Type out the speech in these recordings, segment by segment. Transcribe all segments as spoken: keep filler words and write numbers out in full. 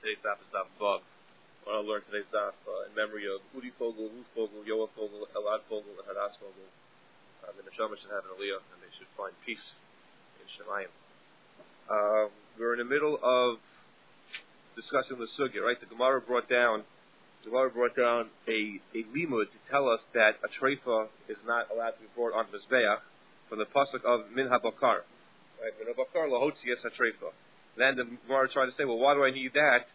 today's daf is daf Vav. I want to learn today's daf uh, in memory of Udi Fogel, Ruth Fogel, Yoav Fogel, Elad Fogel, and Hadas Fogel. Uh, the Neshama should have an aliyah, and they should find peace in Shemayim. Um, we're in the middle of discussing the sugya, right? The Gemara brought down, the Gemara brought down a, a limud to tell us that a treifa is not allowed to be brought on Mizbeach from the pasuk of Min HaBakar. Right? Min HaBakar lahotzi es ha-treifa. Then the Gemara tried to say, well, why do I need that?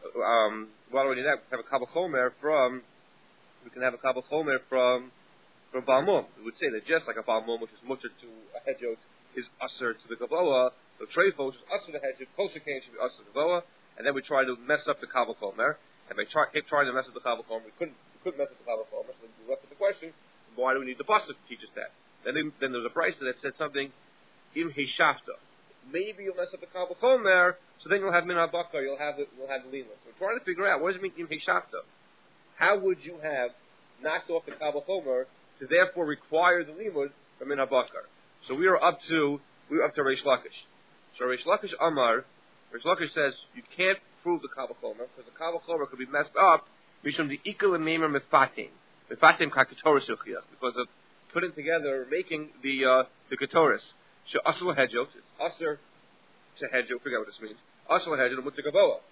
Um, why do I need that? We can have a Kabbalah Chomer from, we can have a Kabbalah Chomer from, from Balmum. We would say that just like a Balmum, which is mutter to a hedjot, is usher to the Gavoa, the treifa, which is usher to the hedjot, kosher cane should be usher to the Gavoa, and then we try to mess up the Kabbalah Chomer, and by try, keep trying to mess up the Kabbalah Chomer, we couldn't, we couldn't mess up the Kabbalah Chomer, so we left with the question, why do we need the pasuk to teach us that? Then, then there's a price that said something, im heshafta. Maybe you'll mess up the Kabbalah Chomer, so then you'll have Min HaBakar, you'll have the, you'll have the Lima. So we're trying to figure out, what does it mean, Im Heshafta? How would you have knocked off the Kabbalah Chomer to therefore require the Limud from Min HaBakar? So we are up to, we are up to Reish Lakish. So Reish Lakish Amar, Reish Lakish says, you can't prove the Kabbalah Chomer, because the Kabbalah Chomer could be messed up, Mishum the Ikal and Meimer Mefatim, Mefatim Kakatoris Uchiach, because of putting together, making the, uh, the Katoris. She'asr hejot, it's asr to hejot, forget what this means. Asr hejot and mutter gavoa.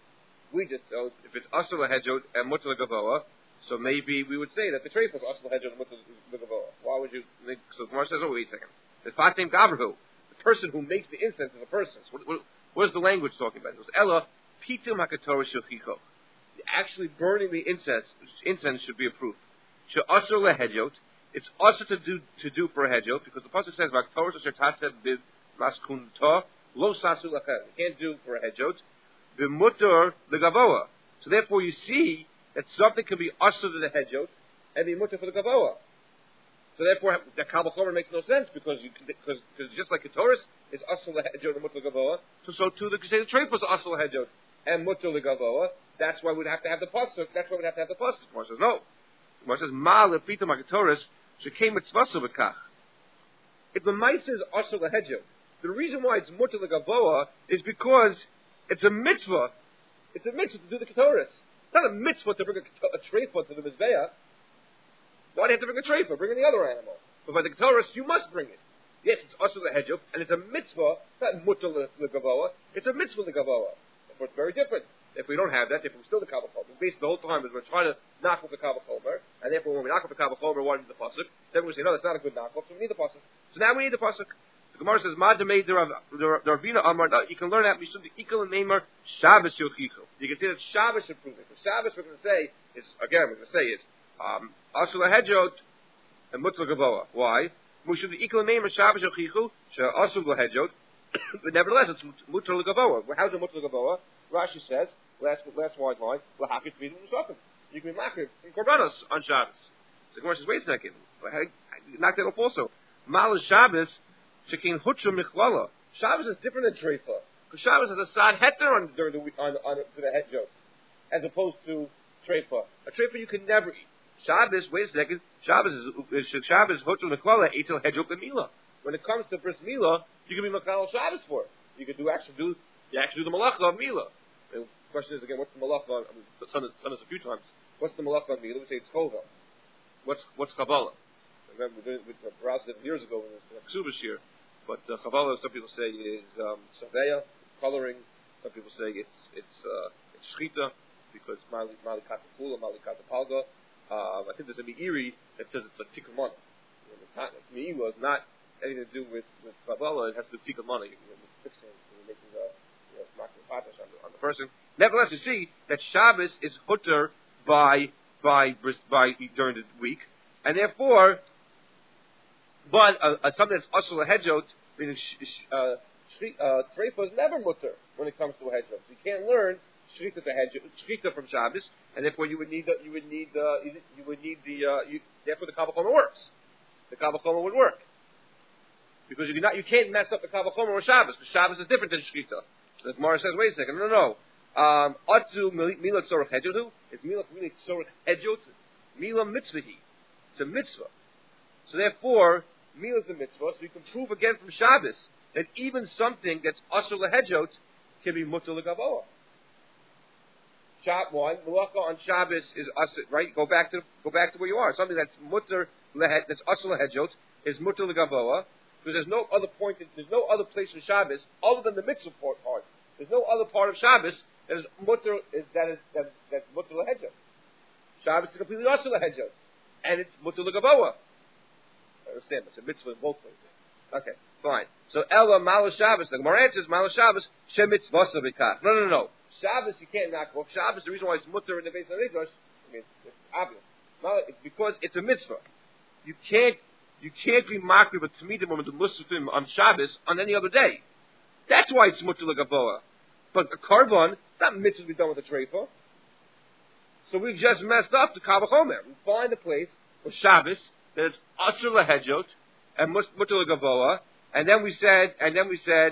We just, so if it's asr hejot and mutter gavoa, so maybe we would say that the treifa is asr hejot and mutter gavoa. Why would you think, so the Gemara says, oh, wait a second. The fatim gabrahu, the person who makes the incense is a person. So what, what, what is the language talking about? It was Ella, pitum hakatorah shulchicho. Actually burning the incense, incense should be approved. She'asr lehejot, it's also to do to do for a hedjot, because the pasuk says, "Vaktoros asher taseh bid maskunta lo sasu lachem." You can't do for a hedjot. B'mutter legavoa. So therefore, you see that something can be usher to the hedjot and be mutter for the gavoa. So therefore, the Kabbalah Chomer makes no sense, because you because because just like a Torah is usher the hedjot and mutter legavoa, so so too the say the treif was usher the hedjot and mutter legavoa. That's why we'd have to have the pasuk. That's why we'd have to have the pasuk. Mar says no. Mar says ma lepitam hakatorah. If the Maisa is also the hedjot, the reason why it's mutter legavoa is because it's a mitzvah. It's a mitzvah to do the ketoris. It's not a mitzvah to bring a, a treifa to the mizbeah. Why do you have to bring a treifa? Bring any other animal. But by the ketoris, you must bring it. Yes, it's also the hedjot, and it's a mitzvah, not mutter legavoa. It's a mitzvah legavoa. But it's very different. If we don't have that, if we're still the Kabbalah Chomer, basically the whole time is we're trying to knock off the Kabbalah Chomer, and therefore when we knock off the Kabbalah Chomer, why do we need the pasuk? Then we say, no, that's not a good knock off, so we need the pasuk. So now we need the pasuk. So Gemara says, Ma demei the Ravina Amar. No, you can learn that mishum the ikal and neimer Shabbos yochichu. You can say that Shabbos should prove it. The Shabbos we're going to say is again we're going to say is um asul hejot and mutzal gavoa. Why? Mishum the ikal and neimer Shabbos yochichu she asul hejot. But nevertheless, it's mutzal gavoa. How's it mutzal gavoa? Rashi says, last last wide line, l'hakit v'idum l'shafim. You can be makir in korbanos on Shabbos. The Gemara says, wait a second, I, I knocked that off also. Mal Shabbos, shekin hutra michlala. Shabbos is different than treifa, because Shabbos has a sad heter on during the week on on to the head joke, as opposed to treifa. A treifa you can never eat. Shabbos, wait a second, Shabbos is, is Shabbos hutra michlala etel head joke mila. When it comes to bris mila, you can be machal Shabbos for it. You can do actually do you actually do the malacha of mila. The question is again, what's the malacha? I mean, the son is, son is a few times. What's the malacha on me? Let me say it's chova. What's what's Kabbalah? I remember we did it with Raz years ago in the Ksubas year. But uh, Kabbalah, some people say is um, saveya, coloring. Some people say it's it's uh, it's shchita because mali mali kata pula, mali kata palga. Uh, I think there's a meiri that says it's like tikkun mana. Meira is not anything to do with with Kabbalah. It has to do with tikkun mana. You're fixing, you're making the On the, on the person. Nevertheless, you see that Shabbos is hutter by by by during the week, and therefore, but uh, uh, something that's also a hedjot, meaning uh, uh, treifa is never mutter when it comes to a hedjot. So you can't learn shrita to hedjot, shrita from Shabbos, and therefore you would need the, you would need the, you would need the uh, you, therefore the Kabbalah Chomer works. The Kabbalah Chomer would work because you cannot you can't mess up the Kabbalah Chomer with Shabbos because Shabbos is different than shrita. The Gemara says, wait a second, no, no, no. Um, Atzu mila tzorach hedjotu. It's mila really tzorach hedjot. Mila mitzvahi. It's a mitzvah. So therefore, mila is a mitzvah. So you can prove again from Shabbos that even something that's asur lehedjot can be mutter legavoa. Shab one, Malacha on Shabbos is us, right? Go back to go back to where you are. Something that's mutter lehet, that's asur lehedjot, is mutter legavoa, because there's no other point, there's no other place in Shabbos other than the mitzvah part. There's no other part of Shabbos that is mutter is that is that that's mutter lehedjot. Shabbos is completely asur lehedjot, and it's mutter legavoa. I understand, it's a mitzvah in both places. Okay, fine. So Ella Malo Shabbos, the Gemara answers Malo Shabbos shemitzvah b'kach. No, no, no. Shabbos you can't knock off. Shabbos, the reason why it's mutter in the base of the Mikdash, I mean, it's, it's obvious. No, it's because it's a mitzvah. You can't, you can't be makriv with tamidim or the musafim on Shabbos on any other day. That's why it's mutter legaboa. But a carbon, it's not mitzvah to be done with a treifa. So we've just messed up the Kal V'chomer. We find a place for Shabbos that is asur lehedjot and mutter legaboa, and then we said, and then we said.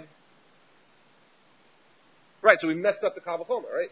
Right, so we messed up the Kal V'chomer, right?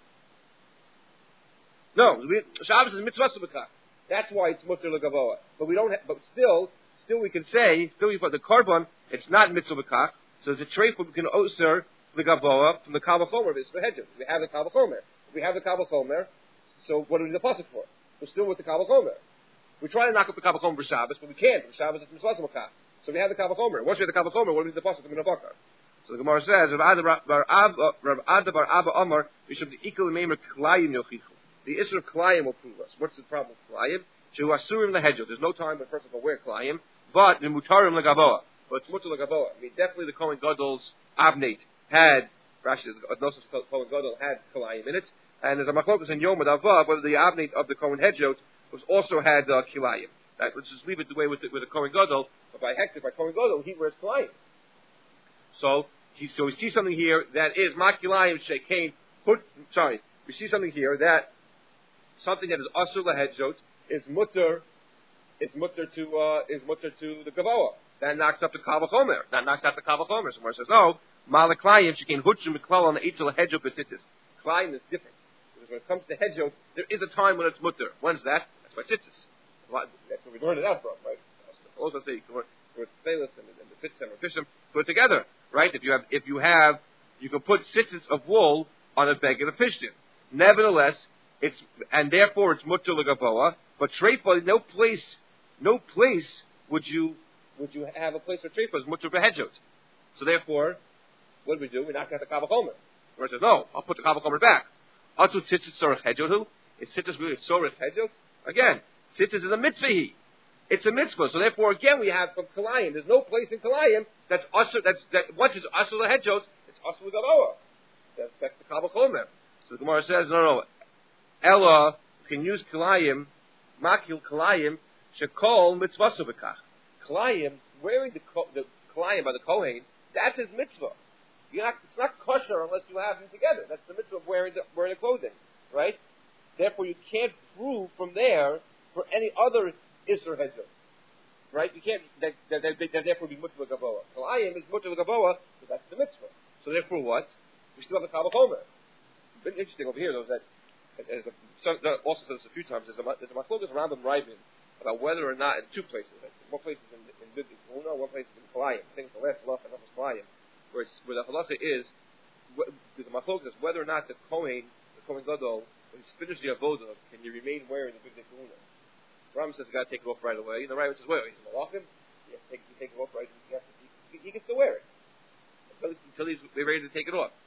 No, we, Shabbos is mitzvah subakach. That's why it's mutter legavoa. But we don't. Ha- but still, still we can say, still we put the carbon. It's not mitzvah bakach. So the treifa we can oser legavoa from the Kal V'chomer. It's for hedges. We have the Kal V'chomer. We have the Kal V'chomer. So what do we need the pasuk for? We're still with the Kal V'chomer. We try to knock up the Kal V'chomer for Shabbos, but we can't. For Shabbos it's mitzvah subakach. So we have the Kal V'chomer. Once we have the Kal V'chomer, what do we need the pasuk in the bakar? So the Gemara says, Rav Ada bar Abba Amar, we should be equal to Klayim Yochichu. The Isra of Klayim will prove us. What's the problem with Klayim? Shehu Asurim lehedjot. There's no time when a person can wear Klayim, but the Mutarim legaboa. But it's mutar legaboa. I mean, definitely the Kohen Gadol's Abnate had, Rashi, Gnosis Kohen Gadol had Klayim in it, and there's a machlokas in Yom Adav whether the Abnate of the Kohen Hedjot was also had uh, Kilayim. That, let's just leave it the way with the, with the Kohen Gadol, but by Hektiv, by Kohen Gadol, he wears Kilayim. So, he, so we see something here that is Makilayim Shekain, put, sorry, we see something here that something that is Asur Lahedjot is mutter, is mutter to, uh, is mutter to the Gavoa. That knocks up the Kal V'chomer. That knocks out the Kal V'chomer. Somewhere says, no, Malaklayim Shekain Hutchim Miklal on the Eitzel Hedjot B'tzitzis. Klayim is different. Because when it comes to Hedjot, there is a time when it's mutter. When's that? That's by Tzitzis. That's where we learned it out from, right? Also say, with Thalis and, and the Fitzim or Fishim, put it together, right? If you have, if you have, you can put tzitzis of wool on a beg of a fishtin. Nevertheless, it's, and therefore it's mutter legaboa, but treifa, no place, no place would you, would you have a place for treifa is mutter behedjot. So therefore, what do we do? We knock out the Kal V'chomer. Where it says, no, I'll put the Kal V'chomer back. Atu tzitzis sorech hedjotu. Is tzitzis really sorech hedjot? Again, tzitzis is a mitzvah. It's a mitzvah. So therefore, again, we have from Kalayim. There's no place in Kalayim that's usher. That's that. Once it's usher lehedjot, it's usher legaboa. That's, that's the Kal V'chomer. So the Gemara says, no, no. Ella can use Kalayim, makil Kalayim, shekol mitzvah subekach. Kalayim, wearing the the Kalayim by the Kohen, that's his mitzvah. You're not, it's not kosher unless you have them together. That's the mitzvah of wearing the, wearing the clothing, right? Therefore, you can't prove from there for any other Isser Hedjot. Right? You can't, that, that, that, that therefore be mutter legaboa. Kalayim is mutter legaboa, so that's the mitzvah. So therefore what? We still have the Kal V'chomer. It's been interesting over here, though, that, as a, so, also says this a few times, there's a, there's a machlokas around the Raivin about whether or not, in two places, like, one place is in, in Biddik Una, one place is in Kalayim. I think the last halacha is Kalayim, where, it's, where the halacha is, wh- there's a machlokas whether or not the Kohen, the Kohen Gadol, when he's finished the avodah, can you remain wearing the Biddik Una? Ram says, "You got to take it off right away." And the Rambam says, "Wait, he's malachim. He has to take, you take it off right. He, has to, he, he gets to wear it until, until he's they're ready to take it off."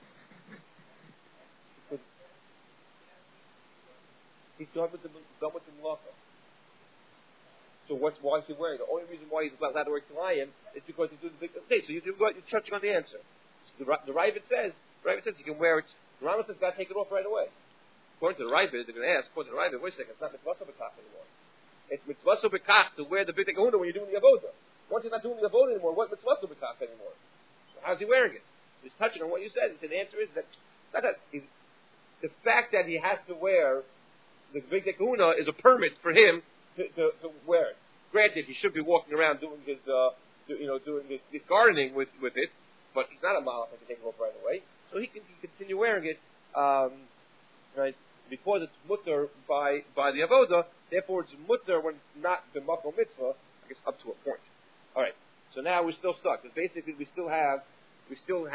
He's done with the done with the malacha. So what's why is he wearing it? The only reason why he's allowed to wear Kilayim is because he's doing the big. Okay, so you do you're touching on the answer. So the the Rambam says, the Rambam says you can wear it. The Rambam says, "You got to take it off right away." According to the Rambam, they're going to ask. According to the Rambam, wait a second, it's not mitzvah b'kach anymore. It's mitzvah b'kach to wear the big kahuna when you're doing the avodah. Once you're not doing the avodah anymore, what mitzvah b'kach anymore? So how's he wearing it? He's touching on what you said. He said the answer is that not that he's, the fact that he has to wear the big kahuna is a permit for him to, to, to wear it. Granted, he should be walking around doing his, uh, do, you know, doing his, his gardening with, with it, but he's not a malach that can take it off right away, so he can, he can continue wearing it, um, right? Because it's mutter by, by the avodah, therefore it's mutter when it's not the makom mitzvah, I guess up to a point. Alright, so now we're still stuck, because basically we still have, we still have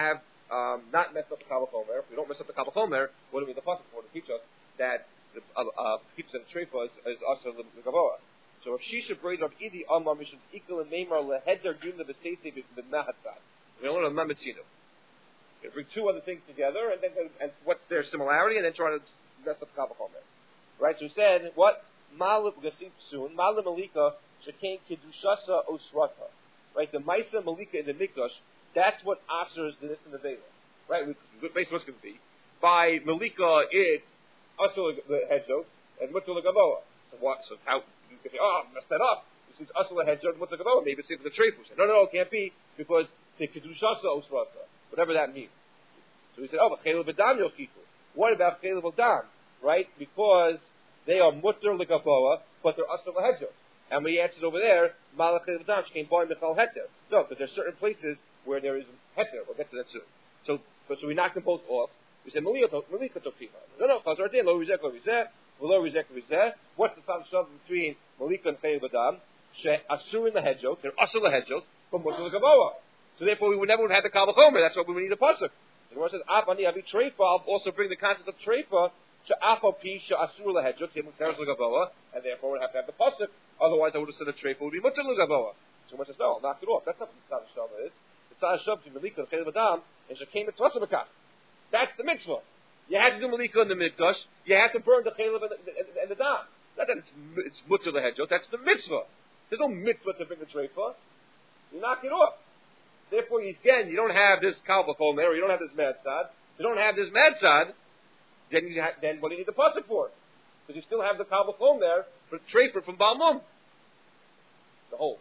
um, not mess up the Kabbalah Chomer. If we don't mess up the Kabbalah Chomer, what do we need the pasuk for? To teach us that the uh, uh, keeps the treifa is, is also the Gavoa. So if Shisha braid of Idi Amar Mishum Ikal and Neymar Leheder Gimna Besese B'Mahatzad. We don't learn a Mamitzinu. You bring two other things together, and then and what's their similarity, and then try to mess up Kabbalah Chomer. Right? So he said, what? Malib Gasim soon. Malib Malika Shekain Kedushasa Osrata. Right? The Maisa Malika in the Mikdash, that's what Asher is the Nisim Avela. Right? Basically what's going to be. By Malika, it's Asher the Hedjot, and Mutter the Gavoa. So what? So how? You can say, oh, I messed that up. This is Asr Hedjot, Mutter the Gavoa. Maybe it's the Treifu. No, no, no, it can't be, because the Kedushasa Osrata. Whatever that means. So he said, oh, but Chayil B'Dam Yochiku. What about Chayil B'Dam? Right? Because they are Mutter L'Gavoa, but they're Asr L'Hedjot. And we answered over there, Malach Chayil B'Dam, she came by Michal Heter. No, because there's certain places where there is Heter. We'll get to that soon. So, so we knocked them both off. We said, Malika Tofiha. No, no, Chazar Din, Lo Rizek, Lo Rizek, Lo Rizek, Lo Rizek. What's the Tam Shav between Malika and Chayil B'Dam? She Asur in the Hedjot, they're Asr L'Hedjot, but Mutter L'Gavoa. So therefore, we would never have had the Kabbalah Chomer. That's why we would need a pasuk. The Gemara says, "Apani avi treifa." I'll also bring the concept of treifa. She'afal pi she'asur lehedjot timu teres l'gavoa, and therefore would have to have the pasuk. Otherwise, I would have said a treifa would be mutter l'gavoa. So the Gemara says, "No, I'll knock it off. That's not what the tzad shava is. The tzad shava to Malika and Chayil B'Dam and she'came mitzvah b'kach. That's the mitzvah. You had to do Malika in the mikdash. You had to burn the Chayil and the, and, and the dam. Not that it's it's mutter lehedjot. That's the mitzvah. There's no mitzvah to bring the treifa. You knock it off. Therefore, again, you don't have this Kabbalah Chomer, or you don't have this Madzad. You don't have this Madzad, then you ha- then what do you need the pasuk for? Because you still have the Kabbalah Chomer for Treifer from Balmum. The whole.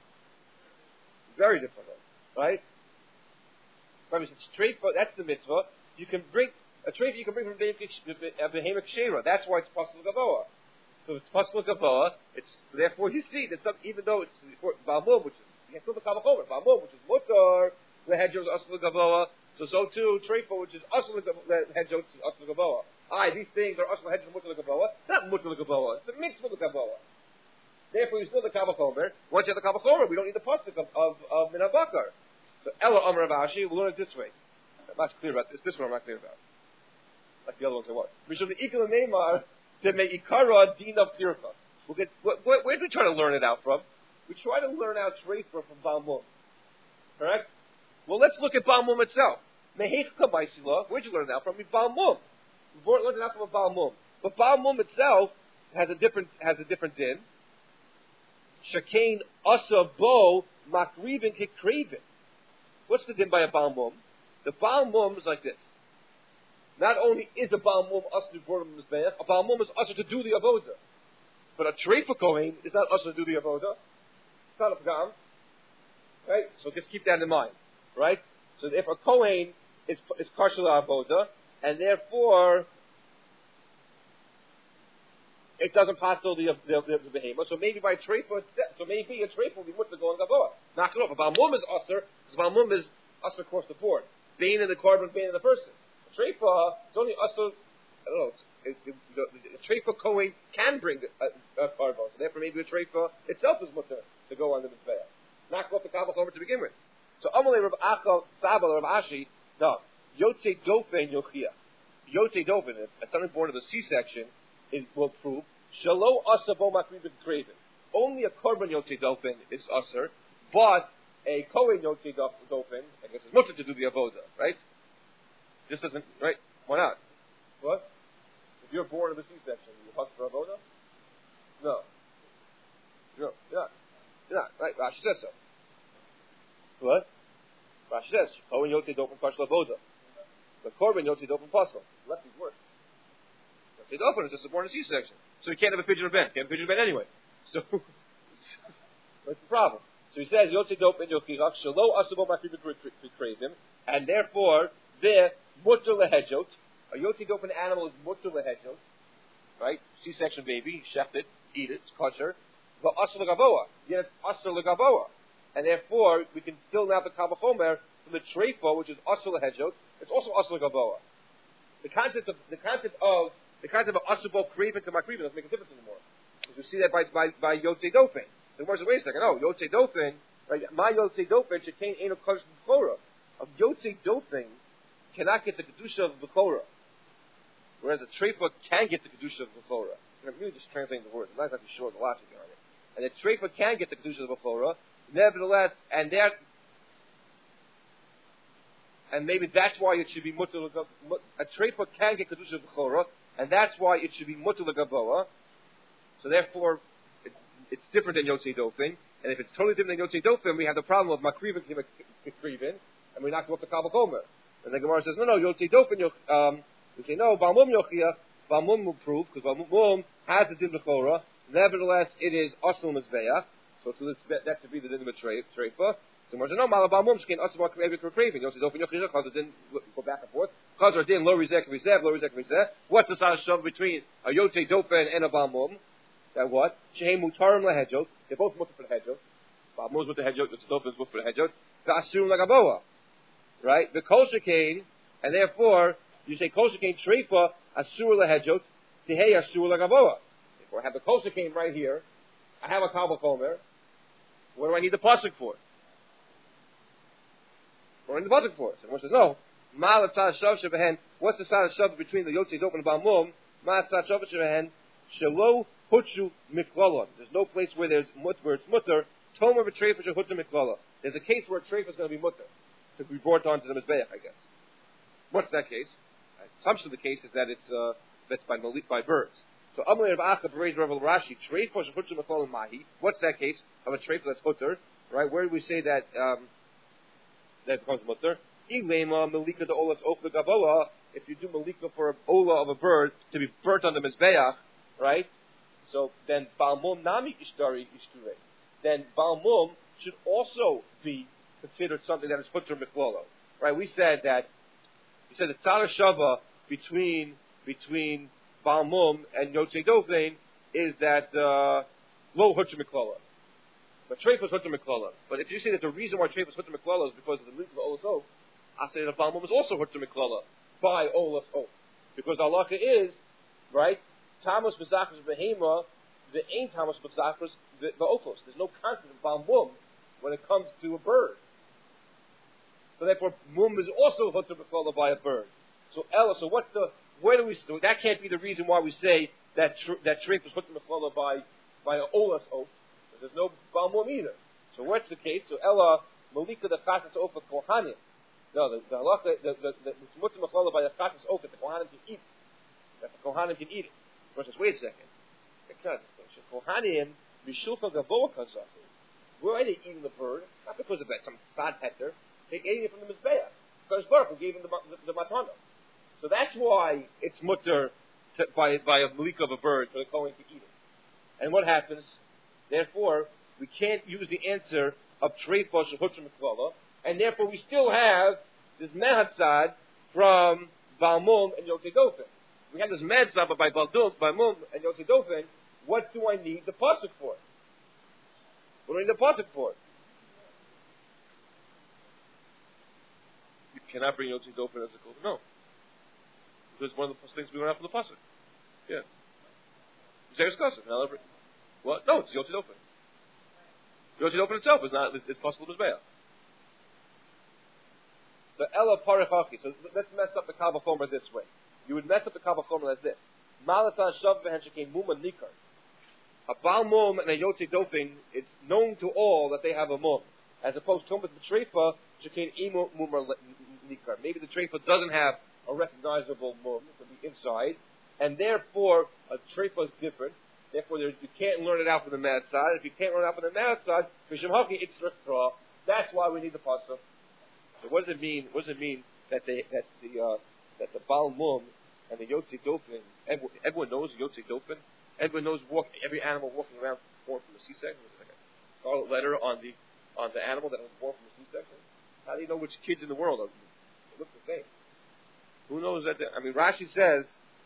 Very different, right? Remember, it's Treifer, that's the mitzvah. You can bring, a Treifer you can bring from Behemoth Shera. That's why it's Pasuk Gavoa. So it's Pasuk Gavoa, it's, so therefore you see that some, even though it's Balmum, which is you can still the Kabbalah Chomer. Balmum, which is Mutar, the Hedjot is Asr Gavoa. So so too, Treifa, which is Asr Hedjot is Asr Gavoa. Aye, these things are Asr Hedjot Mutar Gavoa. Not Mutar Gavoa. It's a mitzvah Gavoa. Therefore, you still the Kabbalah Chomer. Once you have the Kabbalah Chomer, we don't need the pasuk of of, of Min HaBakar. So Ella Amar Rav Ashi, we'll learn it this way. I'm not clear about this. This one I'm not clear about. Like the other ones I was. We should be equal to Neymar to make Ikara Din of Tircha. We'll get. Wh- wh- where did we try to learn it out from? We try to learn out Treifa from Balmum. Correct? Well, let's look at Balmum itself. Mehechka Maisila, where'd you learn that from? Balmum. We learned it out from a Balmum. But Balmum itself has a different has a different din. Shakain Asa Bo Makrivin Kikravin. What's the din by a Balmum? The Balmum is like this. Not only is a Balmum Asa to burn Mizbeach, a Balmum is Asa to do the Avodah. But a Treifa Kohen is not Asa to do the Avodah. Not a pagam, right? So just keep that in mind, right? So if a Kohen is is partial avoda, and therefore it doesn't pass all the the, the, the behemoth, so maybe by treifa, so maybe a treifa will be mutter going gavoa. Knock it off. A balmum is usher, because balmum is usher across the board. Being in the carbon, being in the person. A treifa is only usher. I don't know. It, it, the, the, the treifa Kohen can bring a, a carbon, so therefore maybe a treifa itself is mutter to go on the Mizbeach. Knock off the Kabbalah Chomer to begin with. So Amalei Rav Achal Saba Rav Ashi, no. Yotze Dofen Yochia. Yotze Dofen, if something born of a C-section, it will prove Shalo Asa Bo Makrivin Kravin. Only a Korban Yotze Dofen is Aser, but a Kohen Yotze Dofen, I guess it's mutter to do the Avodah, right? This doesn't, right? Why not? What? If you're born of a C-section, you hunt for Avodah? No. No, you're not. You're not, right? Rashi says so. What? Rashi says, Kohen Yotze Dofen Pashla Avodah. The Korban Yotze Dofen Pasal. Lefty's worse. Yotze Dofen is just a born in C-section. So you can't have a pigeon or ben. Can't have a pigeon or ben anyway. So, what's the problem? So he says, Yotze Dofen Yochirach, Shalo Asabo Makrivin Kravim, and therefore, there, Mutter Lehedjot, a Yotze Dofen animal is Mutter Lehedjot, right? C-section baby, shecht it, eat it, it's kosher. But Asr L'Gavoa, yet it's Asr L'Gavoa. And therefore, we can still now the Kabbalah Chomer from the Treifa, which is Asr L'Hedjot, it's also Asr L'Gavoa. The concept of, the concept of, the concept of Asr Bo Krivin to Makrivin doesn't make a difference anymore. Because you see that by, by, by Yotze Dofen. The Gemara says, wait a second, oh, Yotze Dofen, right, my Yotze Dofen, Shekain Eino Kosh B'Chora. Of Yotze Dofen, cannot get the kedusha of bechora, whereas a treifa can get the kedusha of bechora. I'm really just translating the words. I'm not exactly sure the logic on it. And a treifa can get the kedusha of bechora, nevertheless, and there, and maybe that's why it should be mutter. A treifa can get kedusha of bechora, and that's why it should be mutter legaboa. So therefore, it, it's different than Yotzei Dofin. And if it's totally different than Yotzei Dofin, we have the problem of Makrivin Kikrivin, and we knock off the Kabbalah Komer. And the Gemara says, no, no, Yotzei Dofin, um, we say, no, Balmum Yochia, Balmum will prove, because Balmum has the Din Bechora, nevertheless, it is Asl Mizbeach, so to this, that should be the Din of Treifa. So Gemara says, no, Mala Balmum, Shkin Asl Makrivin Kikrivin, Yotzei Dofin Yochia, because it didn't go back and forth. Because our Din, Lo Rizek Rizev, Lo Rizek Rizev. What's the side of between a Yotzei Dofin and a Balmum? That what? Shehem mutarim lehedjot. They're both mutar for the hedjot. Balmum is with the hedjot. The tzedofin is mutar for the hedjot. V'asurim lagaboa. Right? The kol shekain, and therefore you say kol shekain treifa asur lehedjot tehei asur lagaboa. Therefore, I have the kol shekain right here. I have a kabel chomer. What do I need the pasuk for? What do I need the pasuk for? So one says no. Ma l'tzad shav shebehen. What's the side of shav between the Yotzei Dofin and Balmum? Ma l'tzad shav shebehen. Shelo Hutshu Miklalon. There's no place where there's mut, where it's mutter. Tomer v'treifa shehutzu Miklala. There's a case where treifa is going to be mutter to be brought onto the mizbeach, I guess. What's that case? The assumption of the case is that it's uh, that's by malik by birds. So Amalei Rav Acha Bereid Rav Rashi treifa shehutzu Miklalon mahi. What's that case of a treifa that's mutter? Right? Where do we say that um, that becomes mutter? Ilema malika the olas of the gaboa. If you do malika for a ola of a bird to be burnt on the mizbeach, right? So then Balmum Nami Ishtari Ishture. Then Balmum should also be considered something that is Putter Miklolo. Right? We said that we said the Tzara Shava between between Balmum and Yotzei Dofin is that uh, low Putter Miklolo. But Treif was Putter Miklolo. But if you say that the reason why Treif was Putter Miklolo is because of the Mitzvah Olas Oak, I say that Balmum is also Putter Miklolo by Olas Oak. Because Allah is, right? Tamus b'zachas behema, the ain't tamus b'zachas the okos. There's no concept of balmum when it comes to a bird. So therefore, mum is also hutter b'chola by a bird. So Ella, so what's the? Where do we? So that can't be the reason why we say that tr- that treif is hutter b'chola by by an olas oak. There's no balmum either. So what's the case? So Ella malika the chasas oak kohanim. No, the the halacha the the the hutter b'chola by the chasas oak that the kohanim can eat. That the kohanim can eat it. Says, wait a second. Kohanim, Mishulcha Gavoa Kazafu. Why are they eating the bird? Not because of that, some sad heter. They're eating it from the Mizbeach. Because Baruch Hu gave them the, the, the matana. So that's why it's mutter to, by, by a malika of a bird for the Kohen to eat it. And what happens? Therefore, we can't use the answer of Treifa Shehutra Miklala, and therefore we still have this Mehatzad from Balmum and Yotzei Dofin. We have this mad sabba by Baldum, by Mum, and Yotzei Dofin. What do I need the pasuk for? What do I need the pasuk for? You cannot bring Yotzei Dofin as a kol. No, because one of the things we learn out from the pasuk. Yeah, Zeus Kasef. What? No, it's Yotzei Dofin. Yotzei Dofin itself is not. It's possible to Mizbeach. So Ella Parachaki. So let's mess up the Kabbalah Chomer this way. You would mess up the Kabbalah Chomer as this. Malatan Shav V'Henshekei Mum and Nikar. A Baal Mum and a Yotzei Dofin, it's known to all that they have a Mum. As opposed to the Treifa, Shekein Emu Mum or Nikar. Maybe the Treifa doesn't have a recognizable Mum from the inside, and therefore a Treifa is different. Therefore you can't learn it out from the mad side. If you can't learn it out from the mad side, that's why we need the pasuk. So what does it mean? What does it mean that they that the uh, that the Baal Mum and the Yotzei Dofin, everyone, everyone knows Yotzei Dofin. Everyone knows walk, every animal walking around born from a C-section. There's like a scarlet letter on the on the animal that was born from a C-section. How do you know which kids in the world are? They look the same. Who knows that? I mean, Rashi says.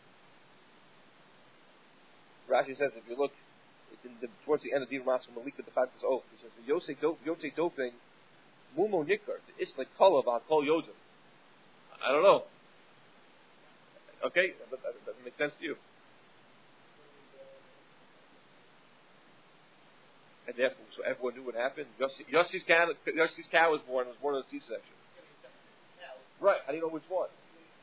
Rashi says if you look, it's in the, towards the end of Din Maskal Malika the Chatzos Oak. He says the Yotzei Yotzei Dofin, Mumo Nikar, the Isle Kolav Al Kol Yodim. I don't know. Okay, that, that, that doesn't make sense to you. And therefore, so everyone knew what happened. Yossi, Yossi's cow, Yossi's cow was born. Was born in a C-section. Right. How do you know which one?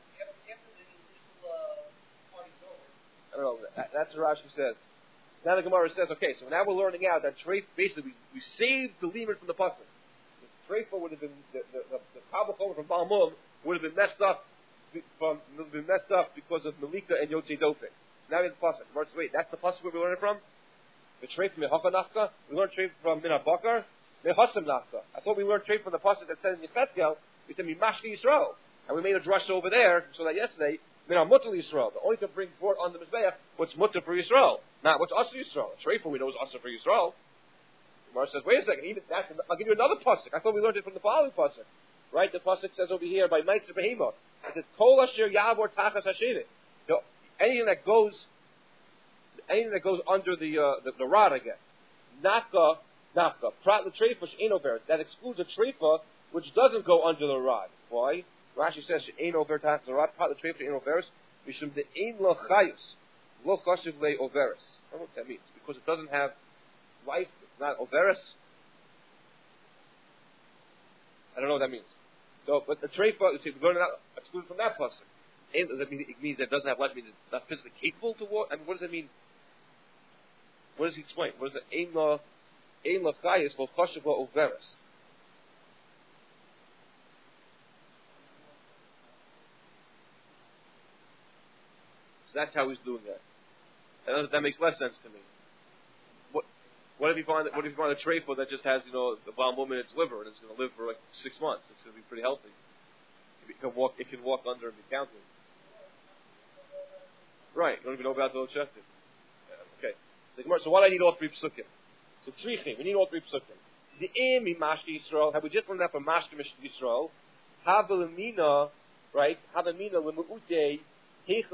I don't know. That, that's what Rashi says. Now the Gemara says, okay, so now we're learning out that treif, basically, we, we saved the lemur from the pasuk. The treifa would have been, the, the, the, the kabbalah from Balmum would have been messed up, from, been messed up because of Malika and Yotzei Dofek. Now we have the pasuk. Gemara says, wait, that's the pasuk where we learn it from? The treif from Mehaka Nafka? We learned treif from Minah Bakar? Mehasam Nafka. I thought we learned treif from the pasuk that said in Yechezkel, we said, Mimashki Yisrael. And we made a drush over there, so that yesterday, Min mutter Yisrael. The only to bring forth on the Mizbeach what's mutter for Yisrael, not what's asur Yisrael. Treifa we know is asur for Yisrael. Gemara says, wait a second, even that's, I'll give you another pasuk. I thought we learned it from the following pasuk, right? The pasuk says over here by Meitzah Behema, it says Kol Asher Yavor Tachas Hashivet. Anything that goes, anything that goes under the uh, the, the rod, I guess. Nafka, nafka. Prat l'treifa she'ein over. That excludes a treifa which doesn't go under the rod. Why? Rashi says, "She'ein over tachas the rod." Prat l'treifa she'ein overis. Mishum de'ein lo chayus, lo chashiv le overis. I don't know what that means. Because it doesn't have life. It's not overis. I don't know what that means. So, but the treifa, you see, we're learning that excluded from that pasuk. Does that mean it means that it doesn't have life? It means it's not physically capable to walk. I mean, what does that mean? What does he explain? What is it? Ein la, ein la chayus lo chashiv lo overis. That's how he's doing that. And that makes less sense to me. What, what if you find that, what if you find a treifa that just has, you know, the bomb woman in its liver and it's going to live for like six months? It's going to be pretty healthy. It can walk. It can walk under and be counted. Right. You don't even know about the objective. Yeah, okay. So why do I need all three psukim? So three things. We need all three psukim. The imi mashki Yisrael. Have we just learned that from mashki Yisrael? Havelamina, right? Havelamina lemuutei. Right,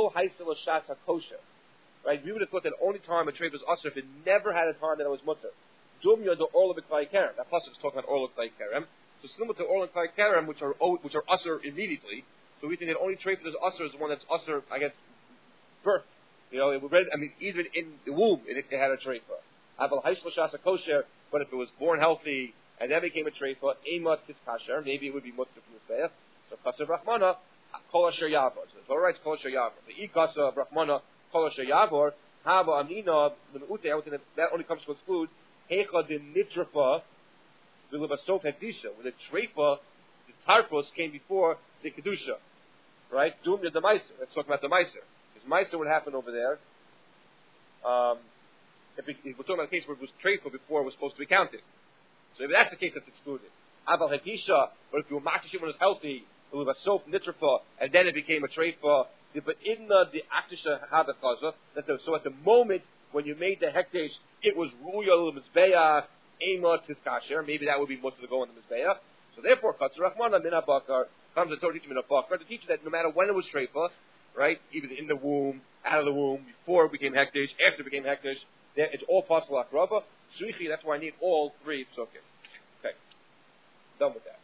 we would have thought that the only time a trade was usher if it never had a time that it was mutter. Dumya the orla b'klai kerem. That pasuk is talking about orla b'klai kerem. So similar to orla b'klai kerem, which are which are usher immediately. So we think that only trade for this usher is the one that's usher, I guess, birth. You know, it was read. I mean, even in the womb, it, it had a trade for. Aval haishlo shasa kosher, but if it was born healthy and then became a trade for, emat kiskasher, maybe it would be mutter from the faith. So kasev rachmana. Kol Asher Yavor. So the Torah writes Kol Asher Yavor. The Ikasa of Rahmana, Kol Asher Yavor, Hava Amina, L'Me'ute, I would say that that only comes to exclude Hecha de Nitrafa, V'Levasof Hekdisha, where the Trefa, the Tarpos came before the Kedusha. Right? Dumya the Meiser. Let's talk about the Meiser. Because Meiser would happen over there. Um, if, we, if we're talking about a case where it was Trefa before it was supposed to be counted. So if that's the case, that's excluded. Aval Hekdisha, but if you were Makashim when it was healthy, soap nitrafa, and then it became a treifa. But in the the aktisha hadachaza, that so at the moment when you made the hekdesh, it was ruya l'mizbeach ema tiskasher. Maybe that would be much to go on the mizbeach. So therefore, katzarachmana min habakar comes the Torah teaching min habakar to teach you that no matter when it was treifa, right, even in the womb, out of the womb, before it became hekdesh, after it became hekdesh, it's all possible akrava. Shrichi, that's why I need all three psukim. Okay, done with that.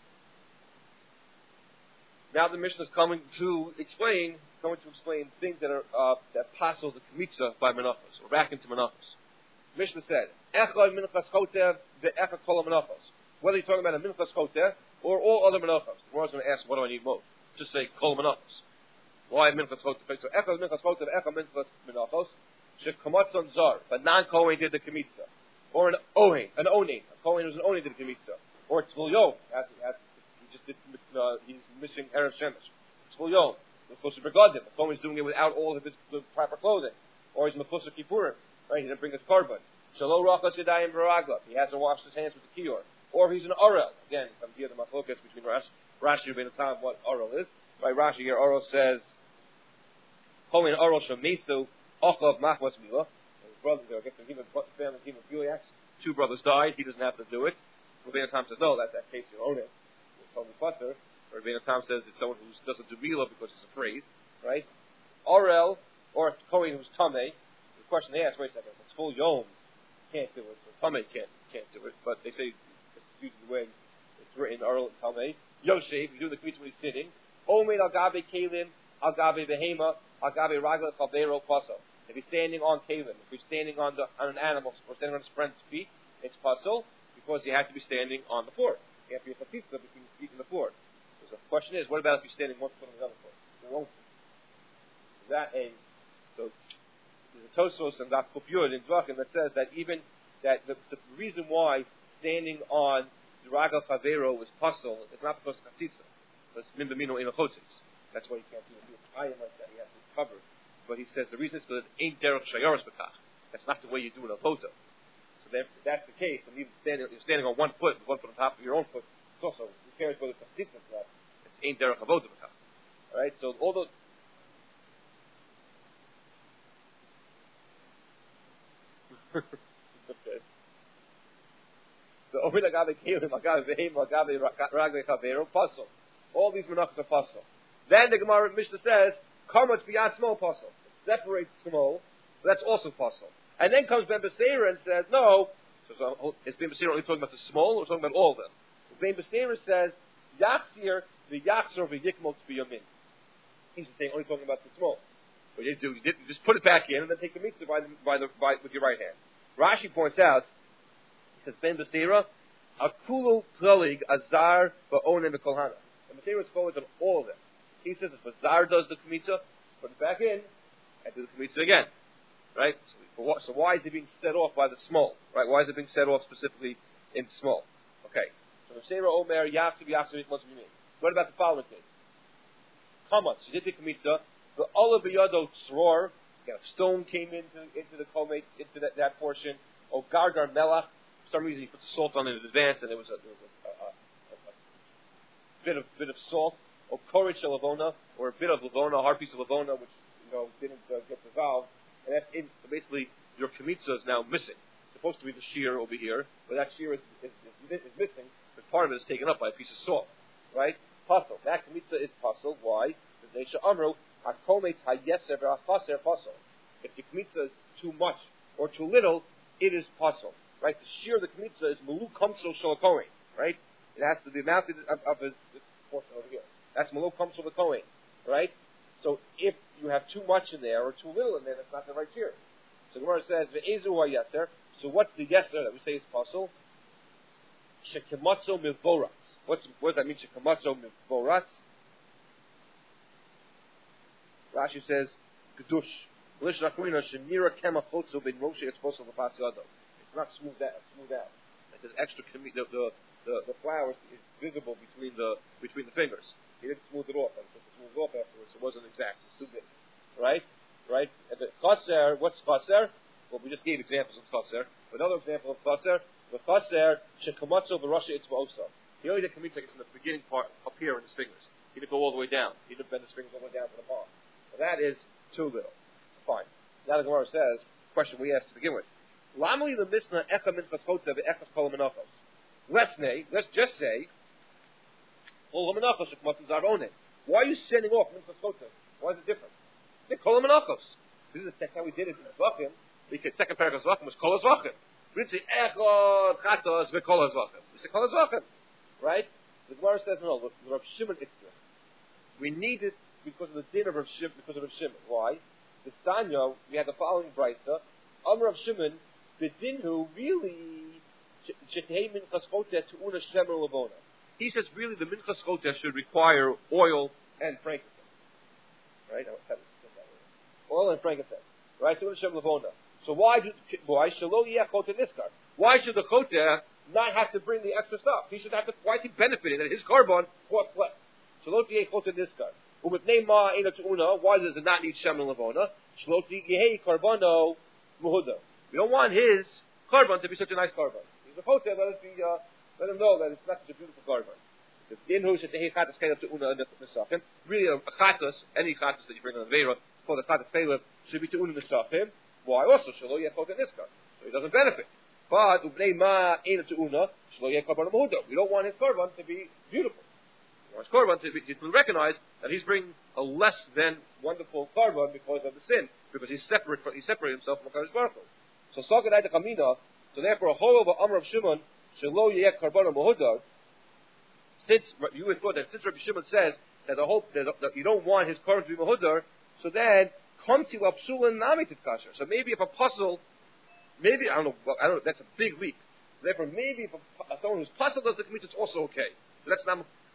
Now the Mishnah is coming to explain, coming to explain things that are uh, that passel the kmitza by menachos, or back into menachos. Mishnah said, "Echad minchas chotev ve'echad kol menachos." Whether you're talking about a minchas chotev or all other menachos. The Gemara is going to ask, "What do I need most?" Just say kol menachos. Why minchas chotev? So echad minchas chotev, echad minchas menachos. Shekamatzon zar, a non-kohen did the kmitza, or an ohen, an onen, a kohen who's an onen did the kmitza, or tzvul yom. Just did, uh, he's missing Erev Shemesh. Tzvul Yom. He's supposed to regard him. The Kohen is doing it without all of his the proper clothing. Or he's Mechusar Kippurim. Right? He didn't bring his korban. Shalo Rachas Yadayim Baraglav. He hasn't washed his hands with the kiyor. Or he's an Orel. Again, I'm here the machlokas between Rashi, Rashi and Bein Hatam what Orel is. Right? Rashi here, Orel says, Kohen Orel Shemesu Ochav Machwas Milah. His brothers, I guess, the family team of Gileads. Two brothers died. He doesn't have to do it. Bein Hatam says, no, that's that case your own is. Totally butter, or Bein Hatam says it's someone who doesn't do milah because he's afraid, right? Orel, or Kohen who's tamei. The question they ask, wait a second, it's full yom, can't do it. So tamei can't can't do it, but they say it's usually the way it's written. Orel and tamei. Yosef, you do the kmitz when he's sitting. Omeid al gabe kalim, al gabe behema, al gabe ragla chavero paso. If he's standing on kalim, if he's standing on the on an animal, or standing on his friend's feet, it's paso because you have to be standing on the floor. After your chatzitza between feet and the floor. So So the question is, what about if you're standing one foot on the other foot? Your own foot. Is that a so? There's a Tosfos and Daf Kuf Yud in Zvachim that says that even that the, the reason why standing on the Ragal Chavero is puzzle is not because of Chatzitza. It's Mimbamino in a Chotzitz. That's why you can't do it. I am like that. You have to cover. But he says the reason is because it ain't derech shayaros bekach. That's not the way you do it on Avoda. So if that's the case, and even standing, you're standing on one foot, with one foot on top of your own foot, it's also, who cares whether it's a Chatzitza or not? It's ain't derech Avoda bekach. Alright, so all those. Okay. So Ovid Agave Kelim, Agave Vehem, Agave Ragle Chavero, puzzle. All these menachos are puzzle. Then the Gemara Mishnah says, Karmat's beyond small puzzle. It separates small, but that's also puzzle. And then comes Ben Beseira and says, no, so, so, is Ben Beseira only talking about the small, or talking about all of them? Ben Beseira says, Yachsir, the Yachsir of Yikmot Biyamin. He's saying only talking about the small. What you do, you, did, you just put it back in and then take the mitzvah by the, by the, by, with your right hand. Rashi points out, he says, Ben Beseira, Akulu Plalig Azar Ba'onem Bekolhana. And Beseira is forward on all of them. He says if Azar does the kmitza, put it back in, and do the kmitza again. Right? So, what, so why is it being set off by the small? Right? Why is it being set off specifically in small? Okay. So Beseira Omer Yachsib Yachsib must be me. What about the following case? Kamas, you did the kmitza. The Ola Biyado Tzror, a stone came into into the kolmate, into that, that portion. O Gargar Melach, for some reason he put the salt on it in advance, and there was a, there was a, a, a, a bit of bit of salt. O Korich Lavona, or a bit of Lavona, a hard piece of Lavona, which you know didn't uh, get dissolved, and that's in, so basically your kmitza is now missing. It's supposed to be the shear over here, but that shear is is, is, is missing. But part of it is taken up by a piece of salt, right? Puzzle. That kmitza is puzzle. Why? Because they should amru. If the kmitza is too much or too little, it is puzzle, right? The shear of the kmitza is melu kamso shalakoin, right? It has to be the amount of, of his, this portion over here. That's melu kamso lakoin, right? So if you have too much in there or too little in there, that's not the right shear. So the Gemara says ve'ezu hayeser. So what's the yeser that we say is puzzle? Shekematzo mivoratz. What's what does that mean? Shekematzo mivoratz. Rashi says, Kedush. It's not smoothed out. Smoothed out. It says extra. The the the, the flour is visible between the between the fingers. He didn't smooth it off. It smooth off afterwards. It wasn't exact. It's too big. Right? Right? And the chaser. What's chaser? Well, we just gave examples of chaser. Another example of chaser. The chaser shekamatzo v'rasha itzva osa. He only did kmitza in the beginning part up here in his fingers. He didn't go all the way down. He didn't bend his fingers all the way down to the palm. That is too little. Fine. Now the Gemara says, question we asked to begin with. Lamli the misna echa minchas chotza ve'echas kol menachos. Let's say, let's just say, kol menachos shekmatzin zarone. Why are you sending off minchas chotza? Why is it different? They're kol menachos. This is the second time we did it in Zvachim. The second paragraph of Zvachim was kol Zvachim. We didn't say echad chatos ve'kol Zvachim. We said kol Zvachim. Right? The Gemara says, no, the Rav Shimon Itzrich. We need it because of the din of Rav Shimon, because of Rav Shimon. Why? The Sanya, we had the following brayta. Amar Rav Shimon, the din who really shetei minchas choteh to una shemer lavona. He says really the minchas choteh should require oil and frankincense. Right? Oil and frankincense. Right? To una shemer lavona. So why do why shelo yeh choteh niskar? Why should the choteh not have to bring the extra stuff? He should have to. Why is he benefiting that his carbon costs less? Shelo yeh choteh niskar. Why does it not need Shem and Lavona? We don't want his carbon to be such a nice carbon. He's a choteh, let us be, uh, let him know that it's not such a beautiful carbon. Really, a chatas, any chatas that you bring on the Veira, called a chatas Caleb, should be to una nesachim. Why also? Shelo yeh choteh niskar. So he doesn't benefit. But ubnei ma ena to una, shelo yeh carbon mehuda. We don't want his carbon to be beautiful. Wants carbon to, be, to recognize that he's bringing a less than wonderful carbon because of the sin, because he's separate. From, he separated himself from Hakadosh Baruch Hu. So Sagadai the Kamina. So therefore, a whole of Amar of Shimon shelo yeh carbon mehuda. Since you would thought that since Rabbi Shimon says that the whole that, that you don't want his carbon to be mehudar, so then kamti lapsulan nami kasher. So maybe if a puzzle, maybe I don't know. I don't know. That's a big leap. Therefore, maybe if a, someone who's puzzled does the commitment, it's also okay. So that's not.